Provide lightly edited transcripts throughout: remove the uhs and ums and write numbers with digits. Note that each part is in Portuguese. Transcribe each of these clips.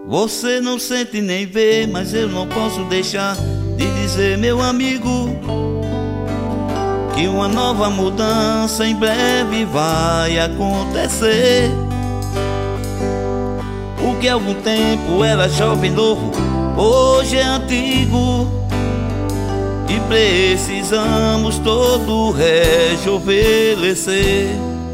Você não sente nem vê, mas eu não posso deixar de dizer, meu amigo, que uma nova mudança em breve vai acontecer. O que há algum tempo era jovem novo, hoje é antigo, e precisamos todo rejuvenescer.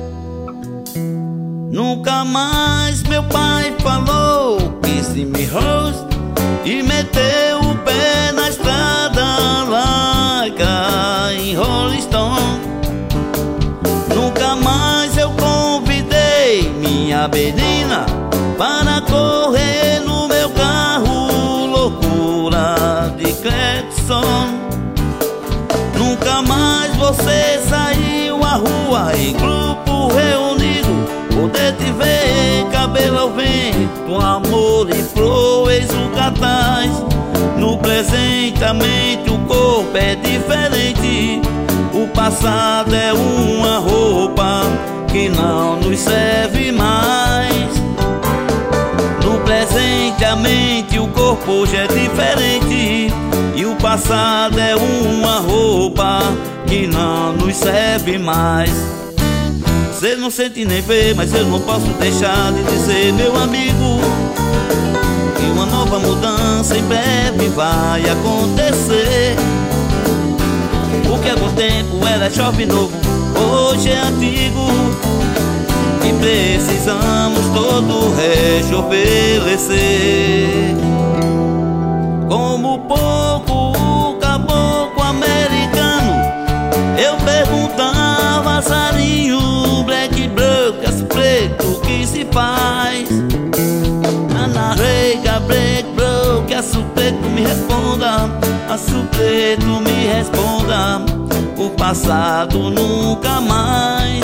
Nunca mais meu pai falou Kiss Me Rose e meteu o pé na estrada larga em Rolling Stone. Nunca mais eu convidei minha menina para correr no meu carro, loucura de Clepson. Nunca mais você saiu à rua em grupo reunido, poder te ver cabelo ao vento, amor e flores no cartaz. No presente a mente, o corpo é diferente. O passado é uma roupa que não nos serve mais. No presente a mente, o corpo hoje é diferente, e o passado é uma roupa que não nos serve mais. Você não sente nem vê, mas eu não posso deixar de dizer, meu amigo, que uma nova mudança em breve vai acontecer. Porque há algum tempo era jovem novo, hoje é antigo, e precisamos todo rejuvenescer. Como pouco o caboclo americano, eu perguntava, Sarinho, black, branco, aço preto, que se faz? Na rega, black, branco, aço preto, me responda, aço preto, me responda, o passado nunca mais.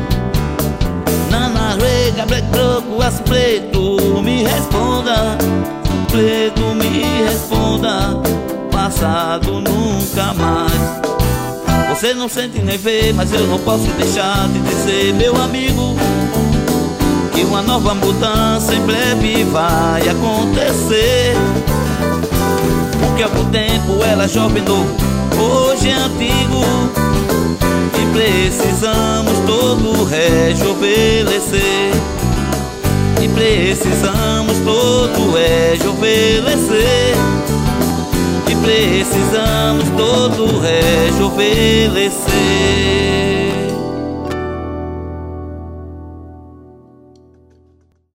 Na rega, black, branco, aço preto, me responda, preto, me responda, passado nunca mais. Você não sente nem vê, mas eu não posso deixar de dizer, meu amigo, que uma nova mudança em breve vai acontecer. Porque há algum tempo era jovem novo, hoje é antigo, e precisamos todo rejuvenescer. E precisamos todo rejuvenescer. E precisamos todo rejuvenescer.